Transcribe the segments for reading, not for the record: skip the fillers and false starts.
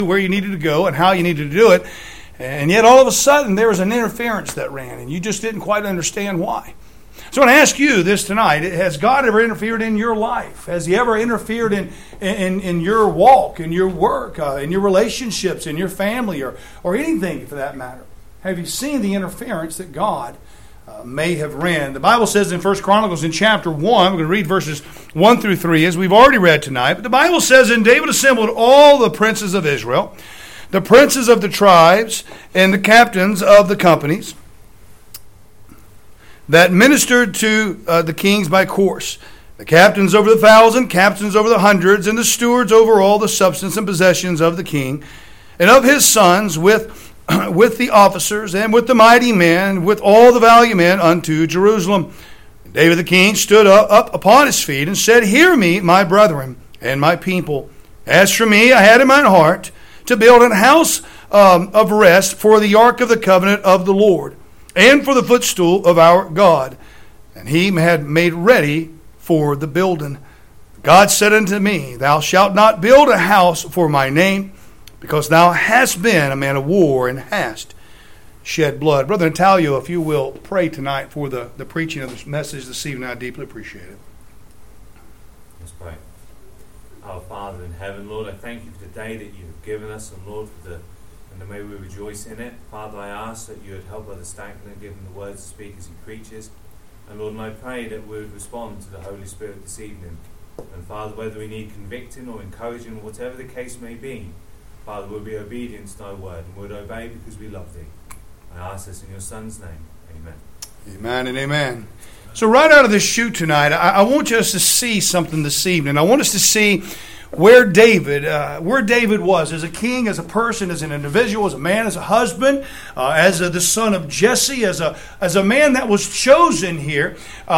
where you needed to go and how you needed to do it. And yet all of a sudden there was an interference that ran, and you just didn't quite understand why. So I want to ask you this tonight. Has God ever interfered in your life? Has He ever interfered in your walk, in your work, in your relationships, in your family, or anything for that matter? Have you seen the interference that God may have ran? The Bible says in 1 Chronicles in chapter 1, we're going to read verses 1 through 3, as we've already read tonight. But the Bible says, "And David assembled all the princes of Israel, the princes of the tribes, and the captains of the companies that ministered to the kings by course, the captains over the 1,000, captains over the hundreds, and the stewards over all the substance and possessions of the king, and of his sons with the officers, and with the mighty men, with all the valiant men unto Jerusalem. And David the king stood up upon his feet, and said, Hear me, my brethren, and my people. As for me, I had in mine heart to build an house of rest for the ark of the covenant of the Lord, and for the footstool of our God. And he had made ready for the building. God said unto me, Thou shalt not build a house for my name, because thou hast been a man of war, and hast shed blood." Brother Natalio, if you will pray tonight for the preaching of this message this evening, I deeply appreciate it. Let's pray. Our Father in heaven, Lord, I thank you for the day that you have given us, and Lord, and may we rejoice in it. Father, I ask that you would help Brother Stanklin, give him the words to speak as he preaches. And Lord, and I pray that we would respond to the Holy Spirit this evening. And Father, whether we need convicting or encouraging, or whatever the case may be, Father, we'll be obedient to thy word, and we'll obey because we love thee. I ask this in your Son's name. Amen. Amen and amen. So right out of this chute tonight, I want us to see something this evening. I want us to see where David was as a king, as a person, as an individual, as a man, as a husband, as the son of Jesse, as a man that was chosen here,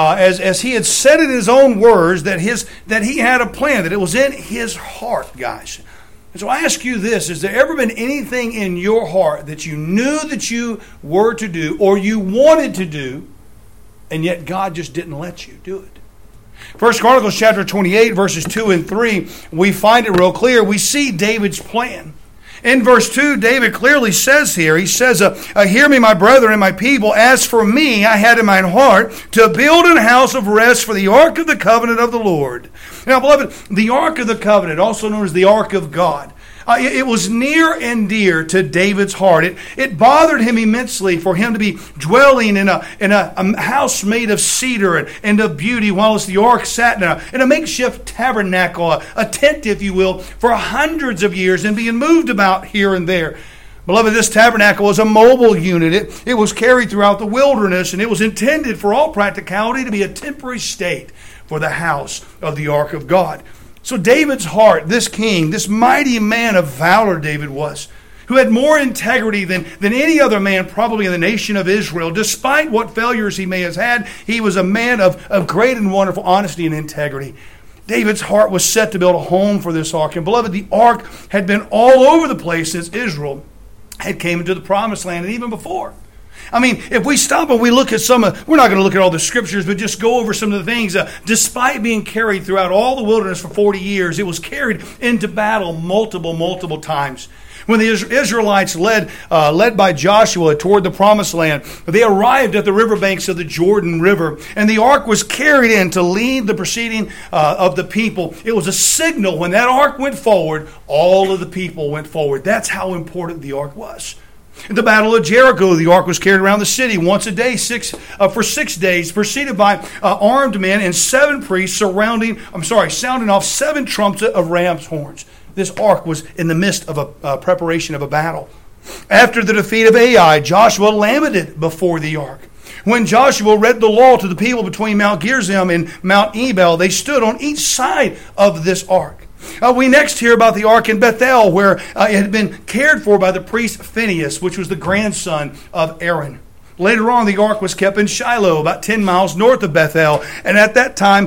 as he had said in his own words that he had a plan, that it was in his heart, guys. And so I ask you this, has there ever been anything in your heart that you knew that you were to do or you wanted to do, and yet God just didn't let you do it? 1 Chronicles chapter 28, verses 2 and 3, we find it real clear. We see David's plan. In verse 2, David clearly says here, he says, Hear me, my brethren and my people. As for me, I had in mine heart to build an house of rest for the ark of the covenant of the Lord. Now, beloved, the ark of the covenant, also known as the ark of God, it was near and dear to David's heart. It bothered him immensely for him to be dwelling in a house made of cedar and of beauty, whilst the ark sat in a makeshift tabernacle, a tent, if you will, for hundreds of years and being moved about here and there. Beloved, this tabernacle was a mobile unit. It was carried throughout the wilderness, and it was intended for all practicality to be a temporary state for the house of the ark of God. So David's heart, this king, this mighty man of valor David was, who had more integrity than any other man probably in the nation of Israel. Despite what failures he may have had, he was a man of great and wonderful honesty and integrity. David's heart was set to build a home for this ark. And beloved, the ark had been all over the place since Israel had came into the promised land, and even before. I mean, if we stop and we look at we're not going to look at all the scriptures, but just go over some of the things. Despite being carried throughout all the wilderness for 40 years, it was carried into battle multiple times. When the Israelites led by Joshua toward the promised land, they arrived at the riverbanks of the Jordan River, and the ark was carried in to lead the proceeding of the people. It was a signal when that ark went forward, all of the people went forward. That's how important the ark was. At the Battle of Jericho, the ark was carried around the city once a day for 6 days, preceded by armed men and 7 priests sounding off 7 trumpets of ram's horns. This ark was in the midst of a preparation of a battle. After the defeat of Ai, Joshua lamented before the ark. When Joshua read the law to the people between Mount Gerizim and Mount Ebal, they stood on each side of this ark. We next hear about the ark in Bethel, where it had been cared for by the priest Phinehas, which was the grandson of Aaron. Later on, the ark was kept in Shiloh, about 10 miles north of Bethel. And at that time,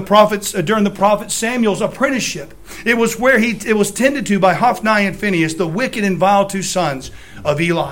during the prophet Samuel's apprenticeship, it was where it was tended to by Hophni and Phinehas, the wicked and vile 2 sons of Eli.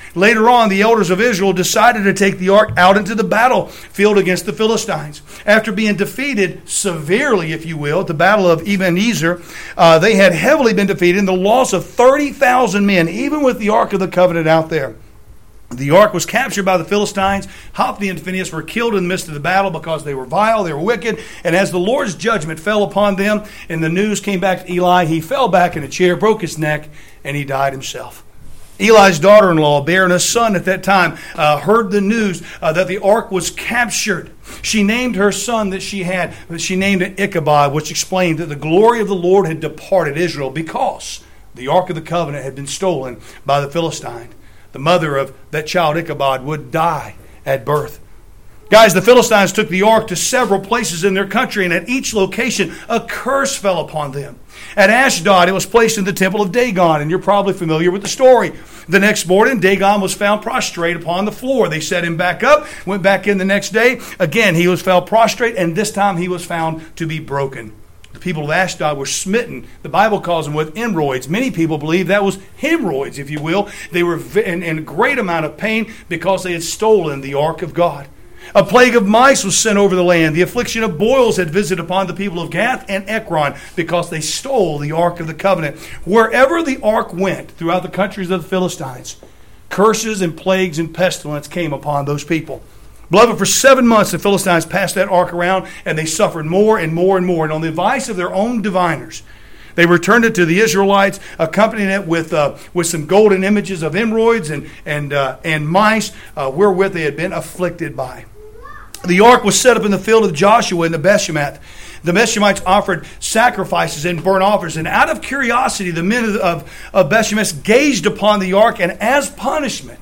Later on, the elders of Israel decided to take the ark out into the battlefield against the Philistines. After being defeated severely, if you will, at the battle of Ebenezer, they had heavily been defeated in the loss of 30,000 men, even with the Ark of the Covenant out there. The ark was captured by the Philistines. Hophni and Phinehas were killed in the midst of the battle because they were vile, they were wicked. And as the Lord's judgment fell upon them, and the news came back to Eli, he fell back in a chair, broke his neck, and he died himself. Eli's daughter-in-law, bearing a son at that time, heard the news that the ark was captured. She named her son that she named it Ichabod, which explained that the glory of the Lord had departed Israel because the ark of the covenant had been stolen by the Philistine. The mother of that child Ichabod would die at birth. Guys, the Philistines took the ark to several places in their country, and at each location a curse fell upon them. At Ashdod, it was placed in the temple of Dagon, and you're probably familiar with the story. The next morning, Dagon was found prostrate upon the floor. They set him back up, went back in the next day. Again, he was found prostrate, and this time he was found to be broken. The people of Ashdod were smitten. The Bible calls them with hemorrhoids. Many people believe that was hemorrhoids, if you will. They were in a great amount of pain because they had stolen the ark of God. A plague of mice was sent over the land. The affliction of boils had visited upon the people of Gath and Ekron because they stole the ark of the covenant. Wherever the ark went throughout the countries of the Philistines, curses and plagues and pestilence came upon those people. Beloved, for 7 months the Philistines passed that ark around, and they suffered more and more and more. And on the advice of their own diviners, they returned it to the Israelites, accompanying it with some golden images of hemorrhoids and mice wherewith they had been afflicted by. The ark was set up in the field of Joshua in the Beth-Shemesh. The Beth-Shemites offered sacrifices and burnt offerings, and out of curiosity, the men of Beth-Shemesh gazed upon the ark, and as punishment,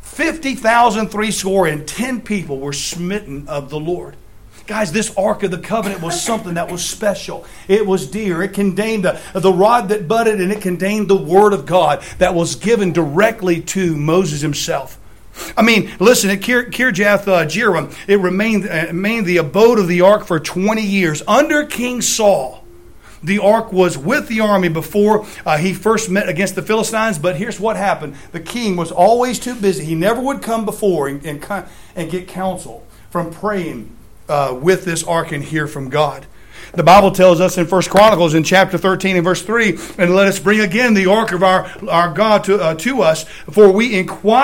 50,310 people were smitten of the Lord. Guys, this Ark of the Covenant was something that was special. It was dear. It contained the rod that budded, and it contained the Word of God that was given directly to Moses himself. I mean, listen, at Kirjath Jearim, it remained the abode of the Ark for 20 years. Under King Saul, the ark was with the army before he first met against the Philistines. But here's what happened. The king was always too busy. He never would come before and get counsel from praying with this ark and hear from God. The Bible tells us in 1 Chronicles in chapter 13 and verse 3, and let us bring again the ark of our God to us, for we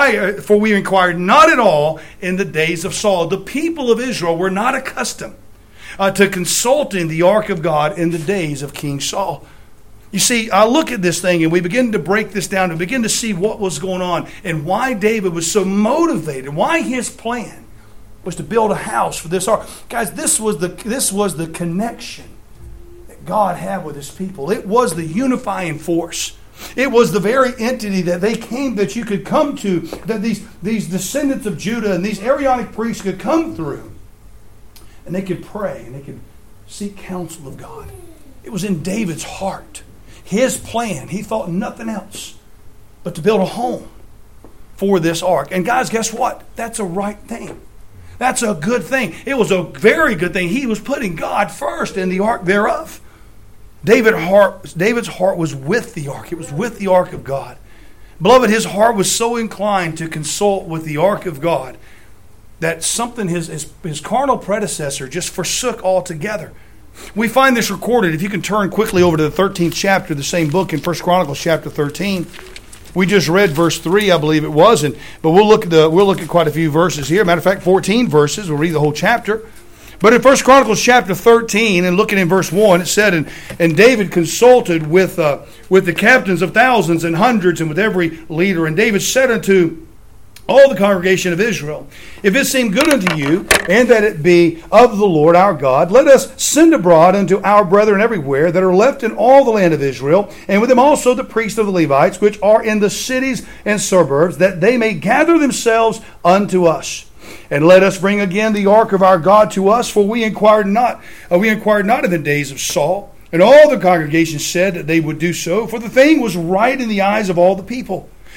inquired not at all in the days of Saul. The people of Israel were not accustomed to consulting the ark of God in the days of King Saul. You see, I look at this thing and we begin to break this down and begin to see what was going on and why David was so motivated, why his plan was to build a house for this ark. Guys, this was the connection that God had with his people. It was the unifying force. It was the very entity that you could come to, that these descendants of Judah and these Aaronic priests could come through. And they could pray and they could seek counsel of God. It was in David's heart. His plan, he thought nothing else but to build a home for this ark. And guys, guess what? That's a right thing. That's a good thing. It was a very good thing. He was putting God first in the ark thereof. David's heart was with the ark. It was with the ark of God. Beloved, his heart was so inclined to consult with the ark of God that something his carnal predecessor just forsook altogether. We find this recorded. If you can turn quickly over to the 13th chapter of the same book in 1 Chronicles chapter 13. We just read verse 3, I believe it was, but we'll look at quite a few verses here. Matter of fact, 14 verses. We'll read the whole chapter. But in 1 Chronicles chapter 13, and looking in verse 1, it said, and David consulted with the captains of thousands and hundreds and with every leader. And David said unto all the congregation of Israel, if it seem good unto you, and that it be of the Lord our God, let us send abroad unto our brethren everywhere that are left in all the land of Israel, and with them also the priests of the Levites, which are in the cities and suburbs, that they may gather themselves unto us. And let us bring again the ark of our God to us, for we inquired not in the days of Saul. And all the congregation said that they would do so, for the thing was right in the eyes of all the people.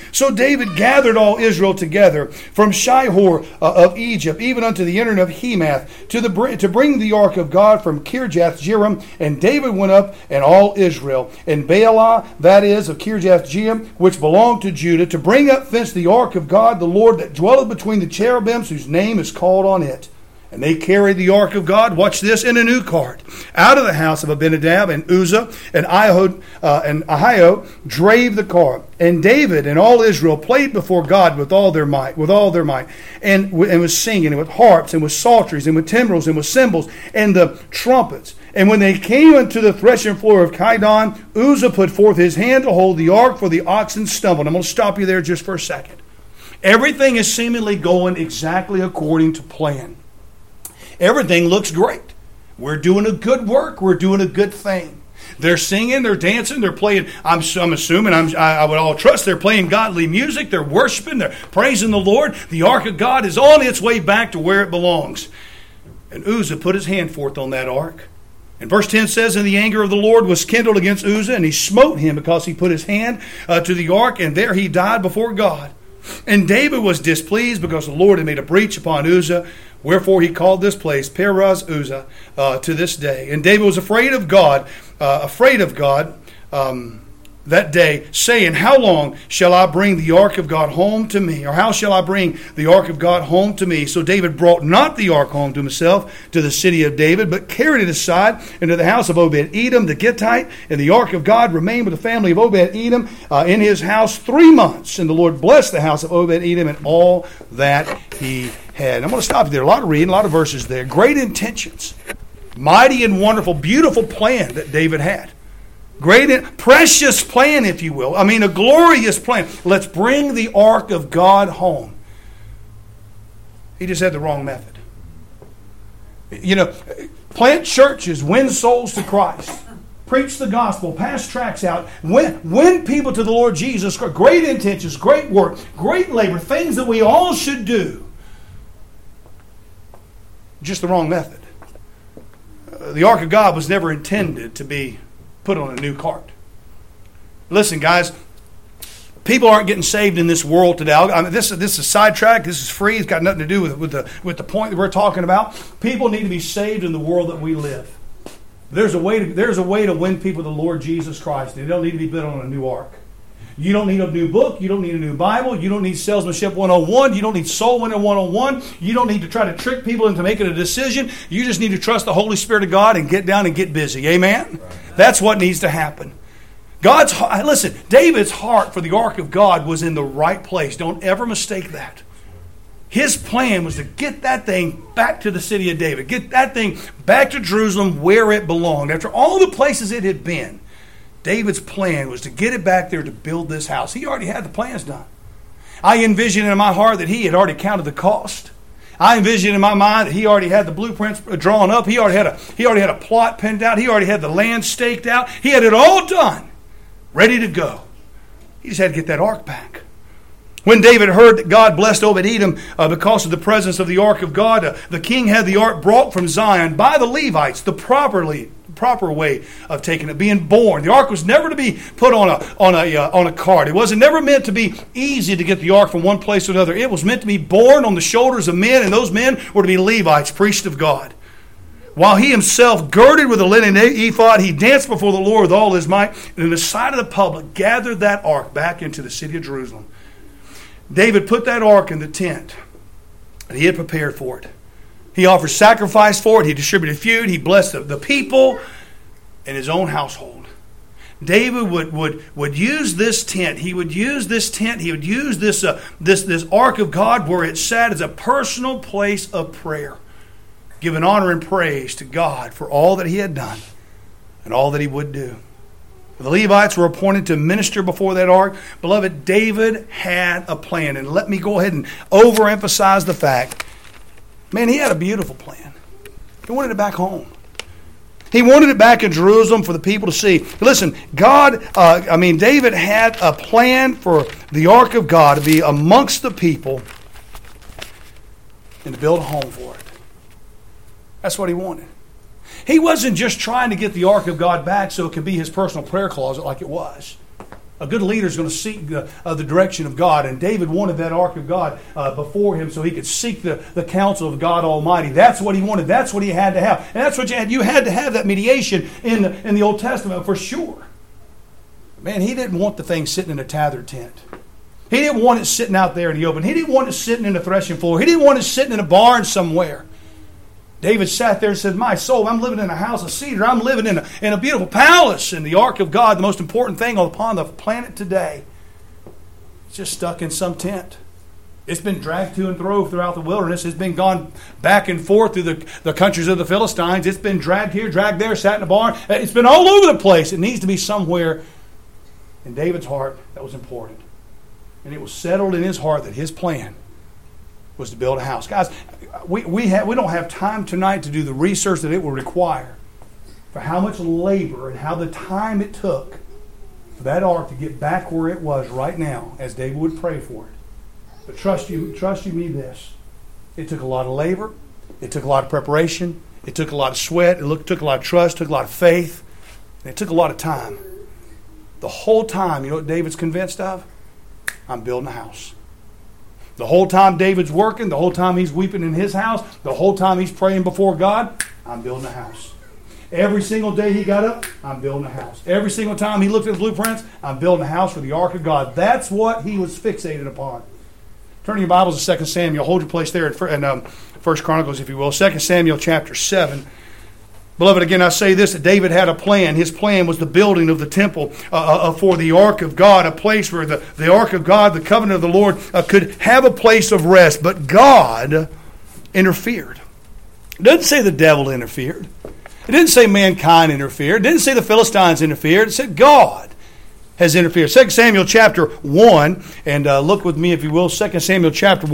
So David gathered all Israel together from Shihor of Egypt, even unto the entering of Hemath, to bring the ark of God from Kirjath Jearim. And David went up, and all Israel, and Baalah, that is, of Kirjath Jearim, which belonged to Judah, to bring up thence the ark of God, the Lord that dwelleth between the cherubims, whose name is called on it. And they carried the ark of God, watch this, in a new cart, out of the house of Abinadab, and Uzzah and Ahio drave the cart. And David and all Israel played before God with all their might, and was singing, and with harps, and with psalteries, and with timbrels, and with cymbals, and the trumpets. And when they came unto the threshing floor of Kidon, Uzzah put forth his hand to hold the ark, for the oxen stumbled. I'm going to stop you there just for a second. Everything is seemingly going exactly according to plan. Everything looks great. We're doing a good work. We're doing a good thing. They're singing, they're dancing, they're playing. I'm assuming, I would all trust they're playing godly music. They're worshiping, they're praising the Lord. The ark of God is on its way back to where it belongs. And Uzzah put his hand forth on that ark. And verse 10 says, and the anger of the Lord was kindled against Uzzah, and he smote him because he put his hand to the ark, and there he died before God. And David was displeased because the Lord had made a breach upon Uzzah. Wherefore he called this place Perez Uzzah to this day. And David was afraid of God that day, saying, how long shall I bring the ark of God home to me? Or how shall I bring the ark of God home to me? So David brought not the ark home to himself to the city of David, but carried it aside into the house of Obed-Edom the Gittite. And the ark of God remained with the family of Obed-Edom in his house 3 months. And the Lord blessed the house of Obed-Edom and all that he had. I'm going to stop there. A lot of reading, a lot of verses there. Great intentions. Mighty and wonderful, beautiful plan that David had. Great, precious plan, if you will. I mean, a glorious plan. Let's bring the ark of God home. He just had the wrong method. You know, plant churches, win souls to Christ. Preach the gospel, pass tracts out, win people to the Lord Jesus Christ. Great intentions, great work, great labor, things that we all should do. Just the wrong method. The ark of God was never intended to be put on a new cart. Listen, guys, people aren't getting saved in this world today. I mean, this is a sidetrack. This is free. It's got nothing to do with the point that we're talking about. People need to be saved in the world that we live. There's a way to win people to the Lord Jesus Christ. They don't need to be put on a new ark. You don't need a new book. You don't need a new Bible. You don't need salesmanship 101. You don't need soul winning 101. You don't need to try to trick people into making a decision. You just need to trust the Holy Spirit of God and get down and get busy. Amen? Right. That's what needs to happen. Listen, David's heart for the ark of God was in the right place. Don't ever mistake that. His plan was to get that thing back to the city of David. Get that thing back to Jerusalem where it belonged. After all the places it had been, David's plan was to get it back there to build this house. He already had the plans done. I envisioned in my heart that he had already counted the cost. I envisioned in my mind that he already had the blueprints drawn up. He already had a plot penned out. He already had the land staked out. He had it all done, ready to go. He just had to get that ark back. When David heard that God blessed Obed-Edom because of the presence of the ark of God, the king had the ark brought from Zion by the Levites, the proper way of taking it, being borne. The ark was never to be put on a cart. It wasn't never meant to be easy to get the ark from one place to another. It was meant to be borne on the shoulders of men, and those men were to be Levites, priests of God. While he himself, girded with a linen ephod, he danced before the Lord with all his might, and in the sight of the public gathered that ark back into the city of Jerusalem. David put that ark in the tent, and he had prepared for it. He offered sacrifice for it. He distributed food. He blessed the people and his own household. David would use this tent. He would use this tent. He would use this ark of God where it sat as a personal place of prayer, giving honor and praise to God for all that he had done and all that he would do. The Levites were appointed to minister before that ark. Beloved, David had a plan. And let me go ahead and overemphasize the fact, man, he had a beautiful plan. He wanted it back home. He wanted it back in Jerusalem for the people to see. Listen, David had a plan for the ark of God to be amongst the people and to build a home for it. That's what he wanted. He wasn't just trying to get the ark of God back so it could be his personal prayer closet like it was. A good leader is going to seek the direction of God, and David wanted that ark of God before him so he could seek the counsel of God Almighty. That's what he wanted. That's what he had to have. And that's what you had. You had to have that mediation in the Old Testament for sure. Man, he didn't want the thing sitting in a tethered tent. He didn't want it sitting out there in the open. He didn't want it sitting in the threshing floor. He didn't want it sitting in a barn somewhere. David sat there and said, my soul, I'm living in a house of cedar. I'm living in a beautiful palace. And the ark of God, the most important thing upon the planet today, it's just stuck in some tent. It's been dragged to and fro throughout the wilderness. It's been gone back and forth through the countries of the Philistines. It's been dragged here, dragged there, sat in a barn. It's been all over the place. It needs to be somewhere in David's heart that was important. And it was settled in his heart that his plan was to build a house. Guys, we don't have time tonight to do the research that it will require for how much labor and how the time it took for that ark to get back where it was right now, as David would pray for it. But trust you me this. It took a lot of labor. It took a lot of preparation. It took a lot of sweat. It took a lot of trust. It took a lot of faith. And it took a lot of time. The whole time, you know what David's convinced of? I'm building a house. The whole time David's working, the whole time he's weeping in his house, the whole time he's praying before God, I'm building a house. Every single day he got up, I'm building a house. Every single time he looked at the blueprints, I'm building a house for the ark of God. That's what he was fixated upon. Turn your Bibles to 2 Samuel. Hold your place there in 1 Chronicles, if you will. 2 Samuel chapter 7. Beloved, again, I say this, that David had a plan. His plan was the building of the temple for the ark of God, a place where the ark of God, the covenant of the Lord, could have a place of rest. But God interfered. It doesn't say the devil interfered. It didn't say mankind interfered. It didn't say the Philistines interfered. It said God has interfered. 2 Samuel chapter 1, and look with me if you will, 2 Samuel chapter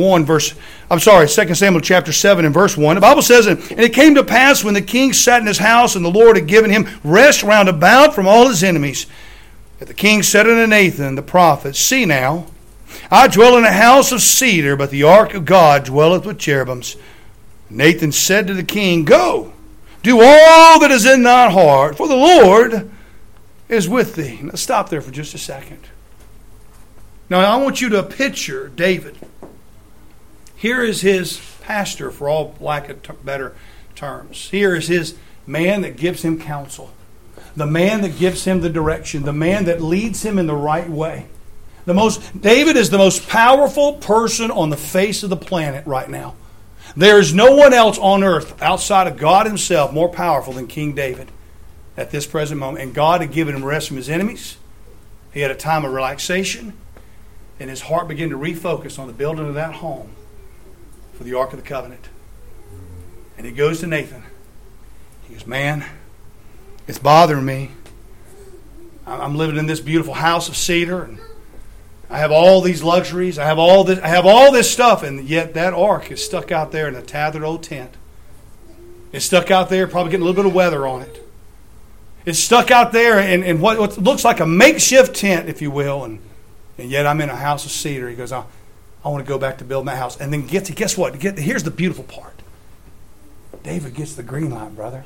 2 Samuel chapter 7 and verse 1. The Bible says, and it came to pass when the king sat in his house, and the Lord had given him rest round about from all his enemies, that the king said unto Nathan the prophet, See now, I dwell in a house of cedar, but the ark of God dwelleth with cherubims. Nathan said to the king, Go, do all that is in thine heart, for the Lord is with thee. Now stop there for just a second. Now I want you to picture David. Here is his pastor, for all lack of better terms. Here is his man that gives him counsel. The man that gives him the direction. The man that leads him in the right way. David is the most powerful person on the face of the planet right now. There is no one else on earth outside of God himself more powerful than King David at this present moment. And God had given him rest from his enemies. He had a time of relaxation. And his heart began to refocus on the building of that home for the Ark of the Covenant. And he goes to Nathan. He goes, Man, it's bothering me. I'm living in this beautiful house of cedar, and I have all these luxuries. I have all this stuff, and yet that ark is stuck out there in a tattered old tent. It's stuck out there, probably getting a little bit of weather on it. It's stuck out there in what looks like a makeshift tent, if you will, and yet I'm in a house of cedar. He goes, I want to go back to building that house. And then guess what? Here's the beautiful part. David gets the green light, brother.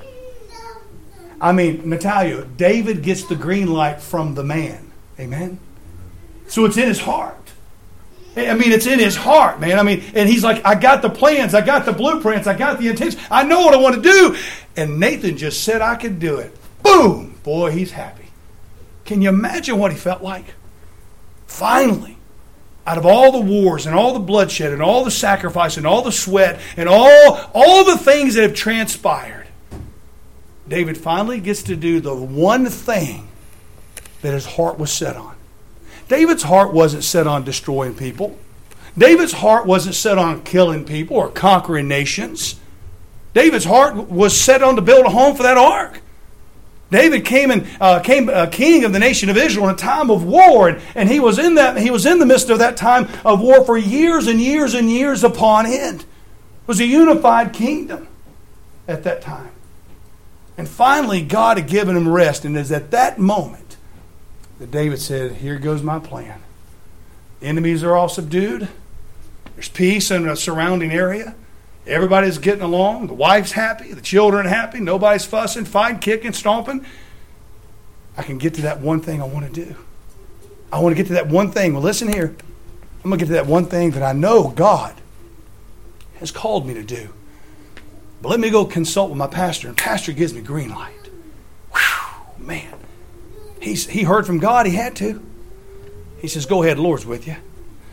I mean, Natalia, David gets the green light from the man. Amen? So it's in his heart. I mean, it's in his heart, man. I mean, and he's like, I got the plans. I got the blueprints. I got the intentions. I know what I want to do. And Nathan just said I could do it. Boom! Boy, he's happy. Can you imagine what he felt like? Finally, out of all the wars and all the bloodshed and all the sacrifice and all the sweat and all the things that have transpired, David finally gets to do the one thing that his heart was set on. David's heart wasn't set on destroying people. David's heart wasn't set on killing people or conquering nations. David's heart was set on to build a home for that ark. David came king of the nation of Israel in a time of war, and he was in the midst of that time of war for years and years and years upon end. It was a unified kingdom at that time. And finally, God had given him rest, and it is at that moment that David said, Here goes my plan. The enemies are all subdued. There's peace in the surrounding area. Everybody's getting along. The wife's happy. The children are happy. Nobody's fussing, fighting, kicking, stomping. I can get to that one thing I want to do. I want to get to that one thing. Well, listen here. I'm going to get to that one thing that I know God has called me to do. But let me go consult with my pastor. And pastor gives me green light. Whew, man. He heard from God. He had to. He says, go ahead, the Lord's with you.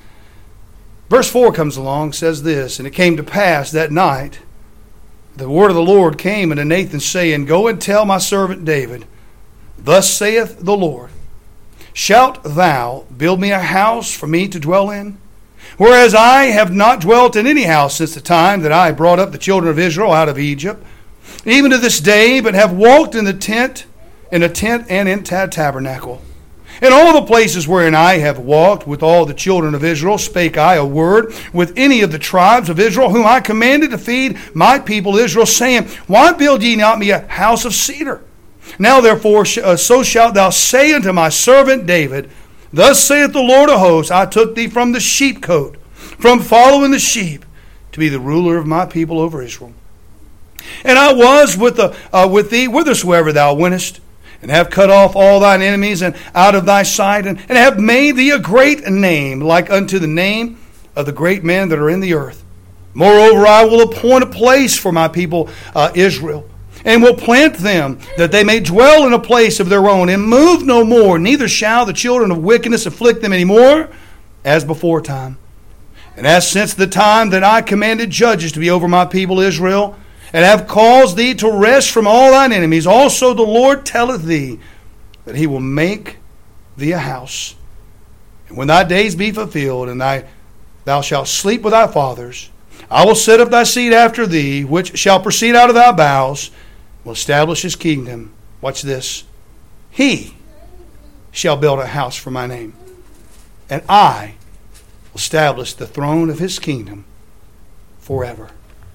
Verse 4 comes along, says this, and it came to pass that night, the word of the Lord came unto Nathan, saying, go and tell my servant David, thus saith the Lord, shalt thou build me a house for me to dwell in? Whereas I have not dwelt in any house since the time that I brought up the children of Israel out of Egypt, even to this day, but have walked in a tent and in tabernacle. In all the places wherein I have walked with all the children of Israel, spake I a word with any of the tribes of Israel, whom I commanded to feed my people Israel, saying, why build ye not me a house of cedar? Now therefore, so shalt thou say unto my servant David, thus saith the Lord of hosts, I took thee from the sheepcote, from following the sheep, to be the ruler of my people over Israel. And I was with thee whithersoever thou wentest, and have cut off all thine enemies and out of thy sight, and have made thee a great name, like unto the name of the great men that are in the earth. Moreover, I will appoint a place for my people Israel, and will plant them, that they may dwell in a place of their own, and move no more, neither shall the children of wickedness afflict them any more, as before time. And as since the time that I commanded judges to be over my people Israel, and have caused thee to rest from all thine enemies, also the Lord telleth thee that he will make thee a house. And when thy days be fulfilled, and thou shalt sleep with thy fathers, I will set up thy seed after thee, which shall proceed out of thy bowels, will establish his kingdom. Watch this. He shall build a house for my name, and I will establish the throne of his kingdom forever.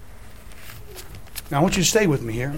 Now I want you to stay with me here.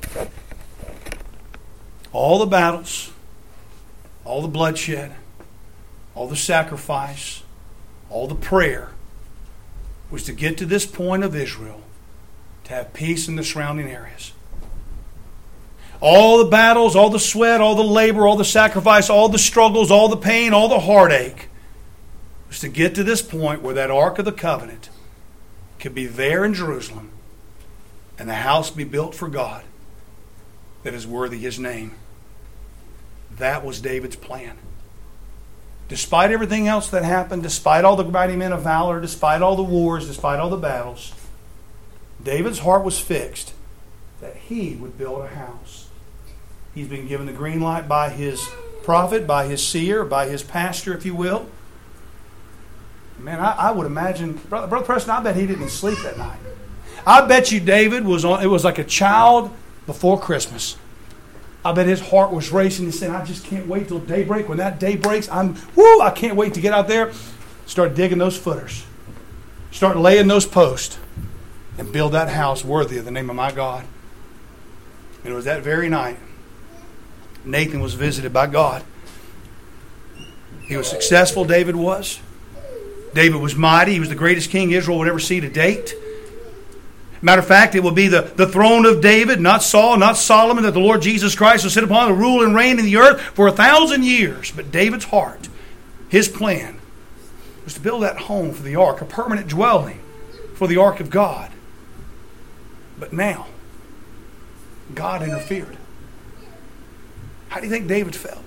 All the battles, all the bloodshed, all the sacrifice, all the prayer was to get to this point of Israel, to have peace in the surrounding areas. All the battles, all the sweat, all the labor, all the sacrifice, all the struggles, all the pain, all the heartache was to get to this point where that Ark of the Covenant could be there in Jerusalem, and the house be built for God that is worthy his name. That was David's plan. Despite everything else that happened, despite all the mighty men of valor, despite all the wars, despite all the battles, David's heart was fixed that he would build a house. He's been given the green light by his prophet, by his seer, by his pastor, if you will. Man, I would imagine, Brother Preston, I bet he didn't sleep that night. I bet you David it was like a child before Christmas. I bet his heart was racing and saying, I just can't wait till daybreak. When that day breaks, I can't wait to get out there, start digging those footers, start laying those posts, and build that house worthy of the name of my God. And it was that very night Nathan was visited by God. He was successful, David was. David was mighty. He was the greatest king Israel would ever see to date. Matter of fact, it will be the throne of David, not Saul, not Solomon, that the Lord Jesus Christ will sit upon to rule and reign in the earth for 1,000 years. But David's heart, his plan, was to build that home for the ark, a permanent dwelling for the ark of God. But now, God interfered. How do you think David felt?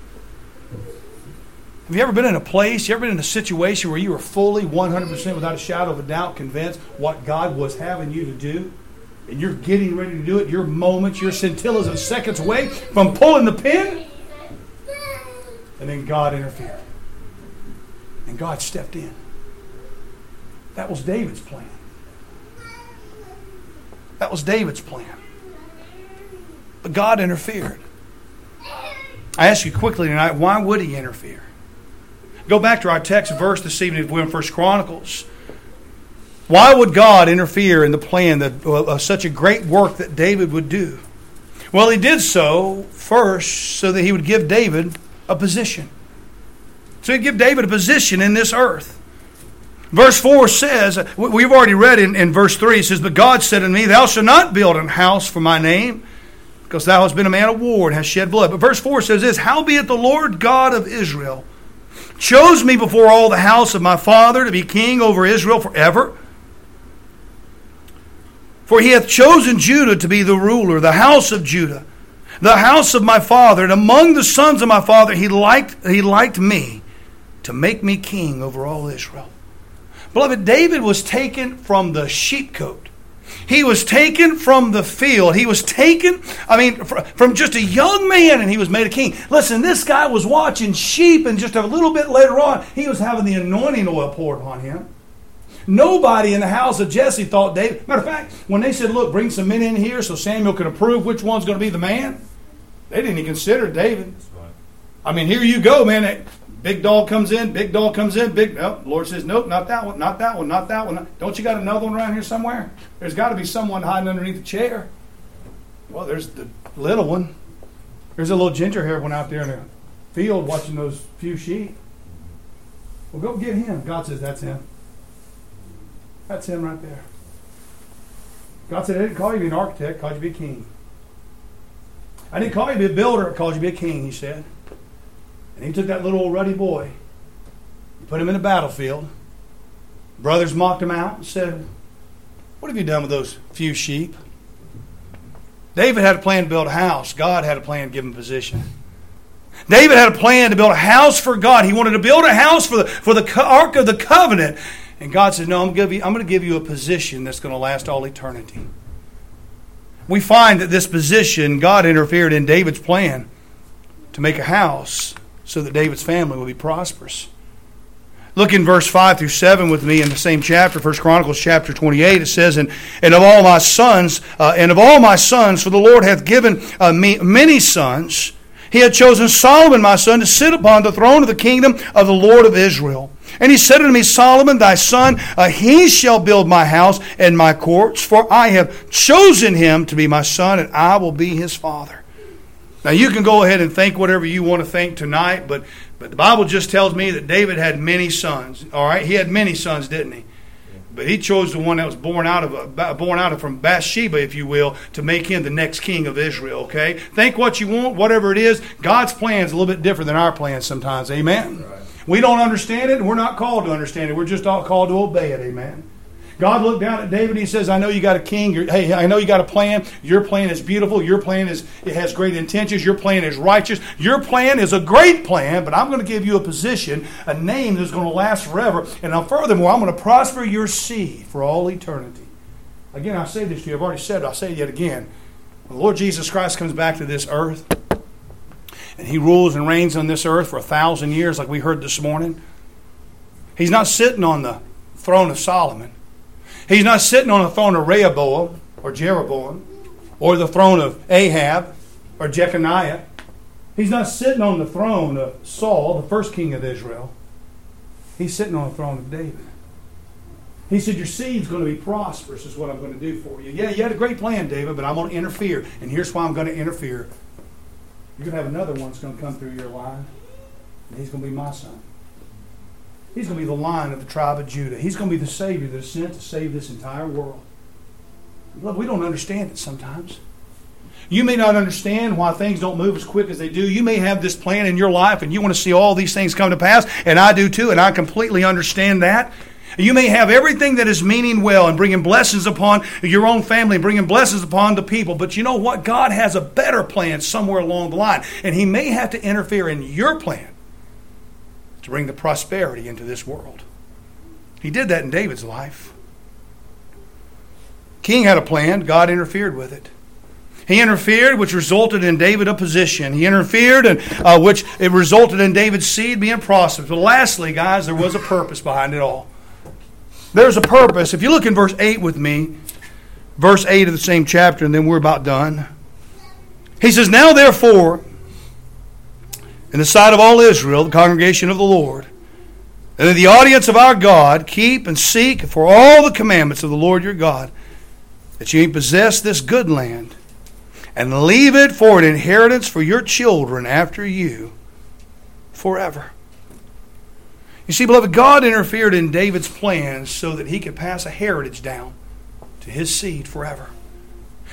Have you ever been in a place, you ever been in a situation where you were fully 100% without a shadow of a doubt convinced what God was having you to do? And you're getting ready to do it, your moments, your scintillas of seconds away from pulling the pin? And then God interfered. And God stepped in. That was David's plan. That was David's plan. But God interfered. I ask you quickly tonight, why would he interfere? Go back to our text verse this evening, if we're in 1 Chronicles. Why would God interfere in the plan of such a great work that David would do? Well, he did so first so that he would give David a position. So he'd give David a position in this earth. Verse 4 says, we've already read in verse 3, it says, But God said unto me, Thou shalt not build an house for my name, because thou hast been a man of war and hast shed blood. But verse 4 says this, Howbeit the Lord God of Israel chose me before all the house of my father to be king over Israel forever. For he hath chosen Judah to be the ruler, the house of Judah, the house of my father. And among the sons of my father he liked me to make me king over all Israel. Beloved, David was taken from the sheepcote. He was taken from the field. He was taken, from just a young man, and he was made a king. Listen, this guy was watching sheep, and just a little bit later on, he was having the anointing oil poured on him. Nobody in the house of Jesse thought David. Matter of fact, when they said, look, bring some men in here so Samuel can approve which one's going to be the man, they didn't even consider David. Here you go, man. Big dog comes in, big dog comes in, the Lord says, nope, not that one, not that one, not that one. Don't you got another one around here somewhere? There's got to be someone hiding underneath the chair. Well, there's the little one. There's a little ginger haired one out there in the field watching those few sheep. Well, go get him. God says, that's him. That's him right there. God said, I didn't call you to be an architect, I called you to be a king. I didn't call you to be a builder, I called you to be a king, he said. And he took that little old ruddy boy, put him in the battlefield. Brothers mocked him out and said, what have you done with those few sheep? David had a plan to build a house. God had a plan to give him position. David had a plan to build a house for God. He wanted to build a house for the Ark of the Covenant. And God said, no, I'm going to give you a position that's going to last all eternity. We find that this position, God interfered in David's plan to make a house so that David's family will be prosperous. Look in verse 5 through 7 with me in the same chapter, 1 Chronicles chapter 28. It says, And of all my sons, for the Lord hath given me many sons. He had chosen Solomon my son to sit upon the throne of the kingdom of the Lord of Israel. And he said unto me, Solomon thy son, he shall build my house and my courts, for I have chosen him to be my son, and I will be his father. Now you can go ahead and think whatever you want to think tonight, but the Bible just tells me that David had many sons. All right, he had many sons, didn't he? But he chose the one that was born out of from Bathsheba, if you will, to make him the next king of Israel. Okay, think what you want, whatever it is. God's plan is a little bit different than our plans sometimes. Amen. Right. We don't understand it, and we're not called to understand it. We're just all called to obey it. Amen. God looked down at David and he says, I know you got a king. Hey, I know you got a plan. Your plan is beautiful. Your plan it has great intentions. Your plan is righteous. Your plan is a great plan, but I'm going to give you a position, a name that's going to last forever. And furthermore, I'm going to prosper your seed for all eternity. Again, I say this to you. I've already said it. I'll say it yet again. When the Lord Jesus Christ comes back to this earth, and he rules and reigns on this earth for 1,000 years like we heard this morning, he's not sitting on the throne of Solomon. He's not sitting on the throne of Rehoboam or Jeroboam or the throne of Ahab or Jeconiah. He's not sitting on the throne of Saul, the first king of Israel. He's sitting on the throne of David. He said, your seed's going to be prosperous is what I'm going to do for you. Yeah, you had a great plan, David, but I'm going to interfere. And here's why I'm going to interfere. You're going to have another one that's going to come through your line. And he's going to be my son. He's going to be the Lion of the tribe of Judah. He's going to be the Savior that is sent to save this entire world. Look, we don't understand it sometimes. You may not understand why things don't move as quick as they do. You may have this plan in your life and you want to see all these things come to pass, and I do too, and I completely understand that. You may have everything that is meaning well and bringing blessings upon your own family, bringing blessings upon the people. But you know what? God has a better plan somewhere along the line, and He may have to interfere in your plan to bring the prosperity into this world. He did that in David's life. King had a plan. God interfered with it. He interfered, which resulted in David a position. He interfered, and which it resulted in David's seed being prosperous. But lastly, guys, there was a purpose behind it all. There's a purpose. If you look in verse 8 with me, verse 8 of the same chapter, and then we're about done. He says, Now therefore, in the sight of all Israel, the congregation of the Lord, and in the audience of our God, keep and seek for all the commandments of the Lord your God, that you may possess this good land, and leave it for an inheritance for your children after you forever. You see, beloved, God interfered in David's plans so that he could pass a heritage down to his seed forever.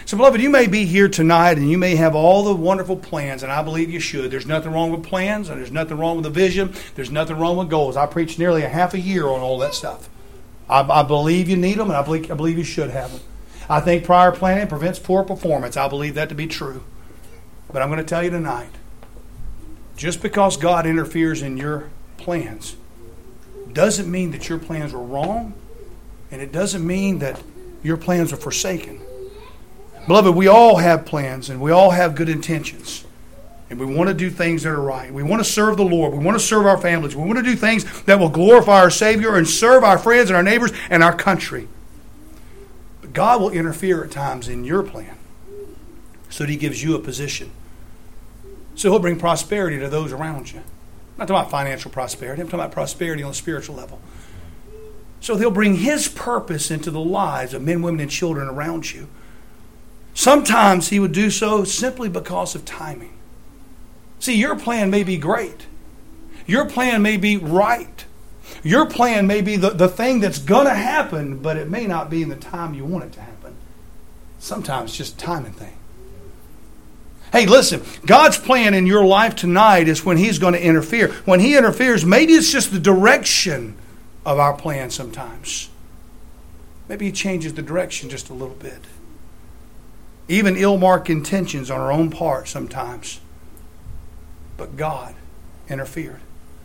So, beloved, you may be here tonight and you may have all the wonderful plans, and I believe you should. There's nothing wrong with plans, and there's nothing wrong with a vision. There's nothing wrong with goals. I preached nearly a half a year on all that stuff. I believe you need them, and I believe you should have them. I think prior planning prevents poor performance. I believe that to be true. But I'm going to tell you tonight, just because God interferes in your plans doesn't mean that your plans were wrong, and it doesn't mean that your plans are forsaken. Beloved, we all have plans and we all have good intentions. And we want to do things that are right. We want to serve the Lord. We want to serve our families. We want to do things that will glorify our Savior and serve our friends and our neighbors and our country. But God will interfere at times in your plan so that He gives you a position. So He'll bring prosperity to those around you. I'm not talking about financial prosperity. I'm talking about prosperity on a spiritual level. So He'll bring His purpose into the lives of men, women, and children around you. Sometimes He would do so simply because of timing. See, your plan may be great. Your plan may be right. Your plan may be the thing that's going to happen, but it may not be in the time you want it to happen. Sometimes it's just a timing thing. Hey, listen, God's plan in your life tonight is when He's going to interfere. When He interferes, maybe it's just the direction of our plan sometimes. Maybe He changes the direction just a little bit. Even ill-marked intentions on our own part sometimes. But God interfered.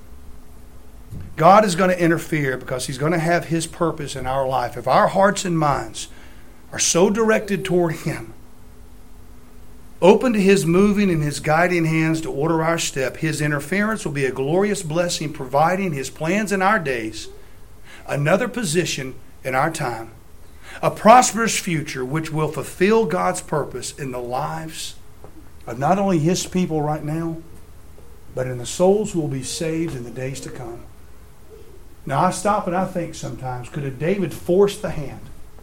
God is going to interfere because He's going to have His purpose in our life. If our hearts and minds are so directed toward Him, open to His moving and His guiding hands to order our step, His interference will be a glorious blessing, providing His plans in our days, another position in our time, a prosperous future which will fulfill God's purpose in the lives of not only His people right now, but in the souls who will be saved in the days to come. Now I stop and I think sometimes, could a David force the hand?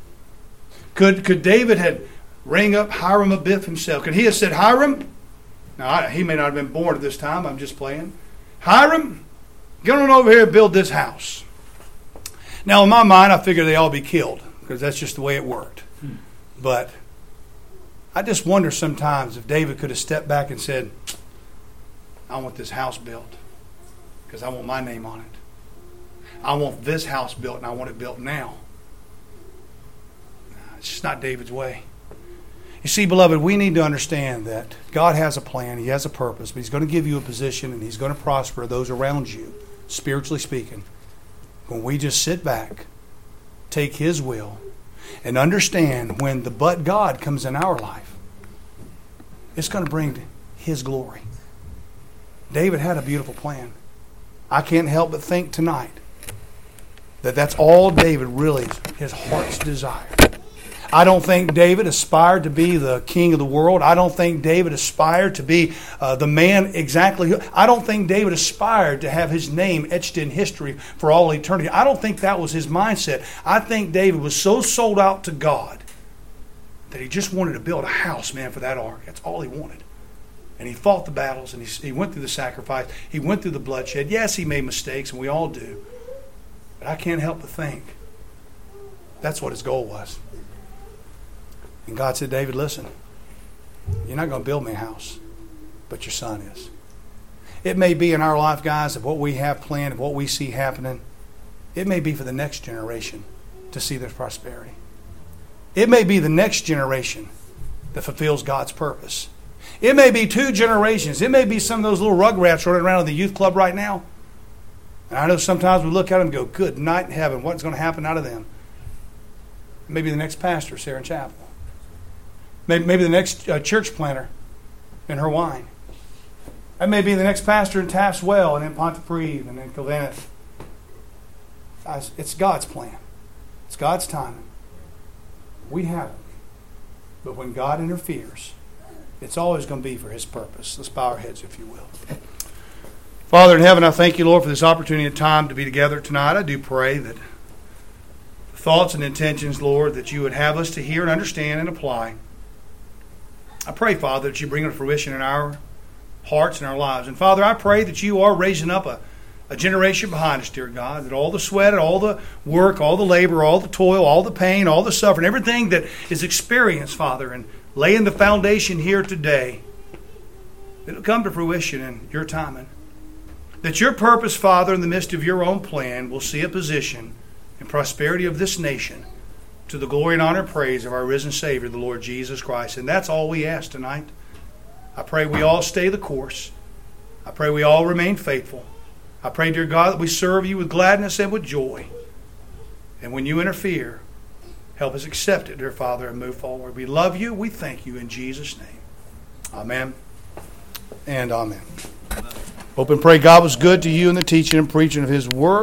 Could David had rang up Hiram Abiff himself? Could he have said, Hiram, now he may not have been born at this time, I'm just playing. Hiram, get on over here and build this house. Now in my mind I figure they all be killed, because that's just the way it worked. But I just wonder sometimes if David could have stepped back and said, I want this house built because I want my name on it. I want this house built and I want it built now. It's just not David's way. You see, beloved, we need to understand that God has a plan. He has a purpose, but He's going to give you a position and He's going to prosper those around you, spiritually speaking. When we just sit back, take His will, and understand when the but God comes in our life, it's going to bring His glory. David had a beautiful plan. I can't help but think tonight that that's all David really, his heart's desire. I don't think David aspired to be the king of the world. I don't think David aspired to be the man exactly. I don't think David aspired to have his name etched in history for all eternity. I don't think that was his mindset. I think David was so sold out to God that he just wanted to build a house, man, for that ark. That's all he wanted. And he fought the battles, and he went through the sacrifice. He went through the bloodshed. Yes, he made mistakes, and we all do. But I can't help but think that's what his goal was. And God said, David, listen, you're not going to build me a house, but your son is. It may be in our life, guys, of what we have planned, of what we see happening. It may be for the next generation to see their prosperity. It may be the next generation that fulfills God's purpose. It may be 2 generations. It may be some of those little rugrats running around in the youth club right now. And I know sometimes we look at them and go, good night in heaven. What's going to happen out of them? Maybe the next pastor, Sarah Chapel. Maybe the next church planter in her wine. That may be the next pastor in Taft's Well and in Pontypridd and in Kilvaneth. It's God's plan. It's God's timing. We have it. But when God interferes, it's always going to be for His purpose. Let's bow our heads, if you will. Father in heaven, I thank you, Lord, for this opportunity and time to be together tonight. I do pray that the thoughts and intentions, Lord, that you would have us to hear and understand and apply. I pray, Father, that you bring it to fruition in our hearts and our lives. And Father, I pray that you are raising up a generation behind us, dear God, that all the sweat, all the work, all the labor, all the toil, all the pain, all the suffering, everything that is experienced, Father, in laying the foundation here today, it'll come to fruition in your timing. That your purpose, Father, in the midst of your own plan, will see a position and prosperity of this nation to the glory and honor and praise of our risen Savior, the Lord Jesus Christ. And that's all we ask tonight. I pray we all stay the course. I pray we all remain faithful. I pray, dear God, that we serve you with gladness and with joy. And when you interfere, help us accept it, dear Father, and move forward. We love you. We thank you in Jesus' name. Amen and amen. Hope and pray God was good to you in the teaching and preaching of His Word.